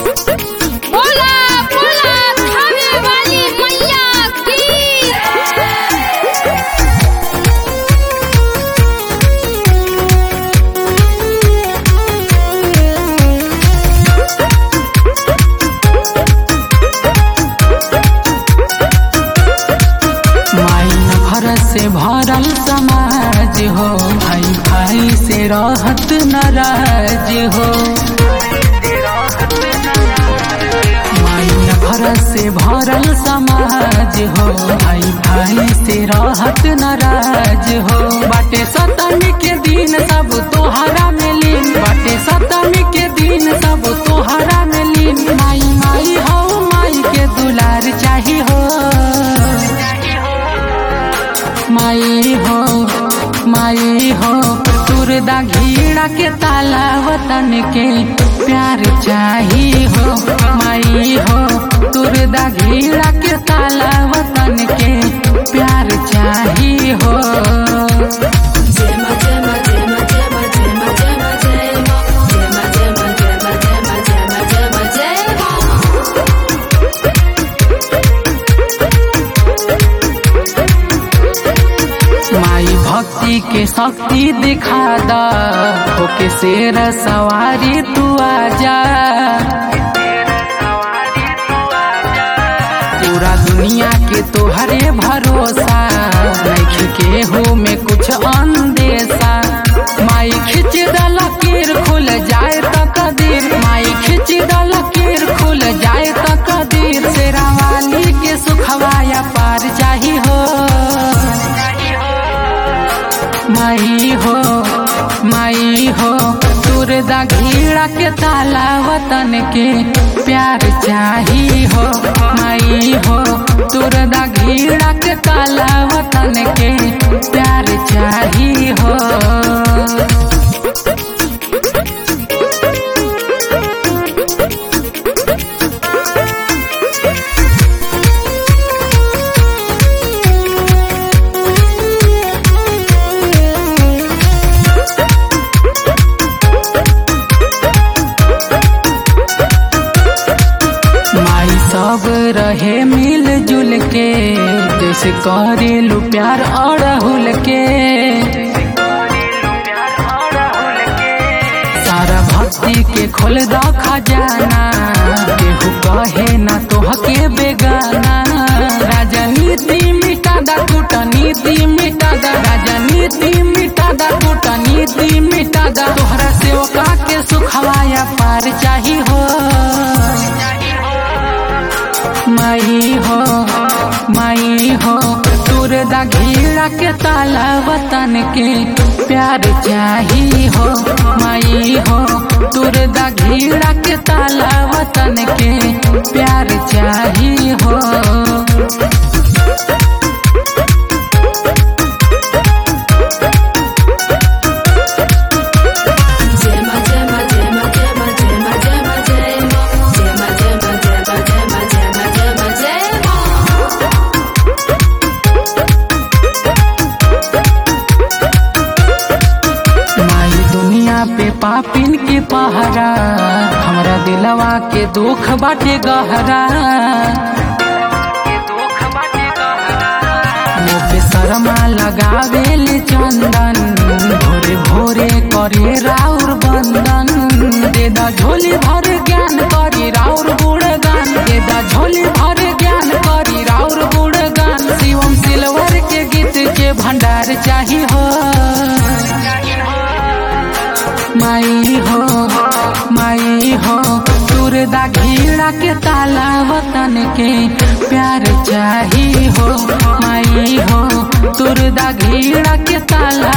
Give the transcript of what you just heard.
बोला बोला खावे वाली मैया की। से भरल समाज हो, भाई भाई से रहत नाराज हो। माइन घर से भरल समाज हो, भाई भाई से रहत नाराज हो। बाटे सतमी के दिन सब तोहरा में लीन, बाटे सतमी के दिन सब तोहरा में लीन। माई माई हो, माई के दुलार चाही हो। माई हो तुरदा घीड़ा के ताला वतन के प्यार चाही हो। माई हो तुरदा घीड़ा के ताला वतन के प्यार चाही हो। भक्ति के शक्ति दिखा दा, होके शेर सवारी तू आजा। पूरा दुनिया के तोहरे भरोसा, नइखे केहू में कुछ अंदेशा। माई खिंच द लकीर खुल जाए त कदीर, माई खिंच द लकीर खुल जाए त कदीर। शेरा वाली के सुखवाया पार चाही हो। माई हो तुरदा घीड़ा के ताला वतन के प्यार चाही हो। माई हो तुरदा घीड़ा के ताला वतन के प्यार चाही हो। सब रहे मिल जुल के, जैसे करेलू प्यार अड़हुल के। सारा भक्ति के खोल द खजाना, केहू कहे ना तोहके बेगाना। राजनीति मिटा दा, कूटनीति मिटा दा, राजनीति मिटा दा, कूटनीति मिटा दा। तोहरा सेवका के सुखवाया पार चाही हो। माई हो तुरदा घीड़ा के ताला वतन के प्यार चाही हो। माई हो तुरदा घीड़ा के ताला वतन के प्यार चाही हो। पे पापिन के पहरा, हमरा दिलवा के दुख बाटे गहरा। मुँह पे शर्मा लगावेल चंदन, भोरे भोरे करे राउर बंदन। देदा झोली भर ज्ञान करी राउर गुणगान, देदा झोली भर ज्ञान करी राउर गुणगान। शिवम सिल्वर के गीत के भंडार चाही हो। माई हो तुरदा घीड़ा के ताला वतन के प्यार चाही हो। माई हो तुरदा घीड़ा के ताला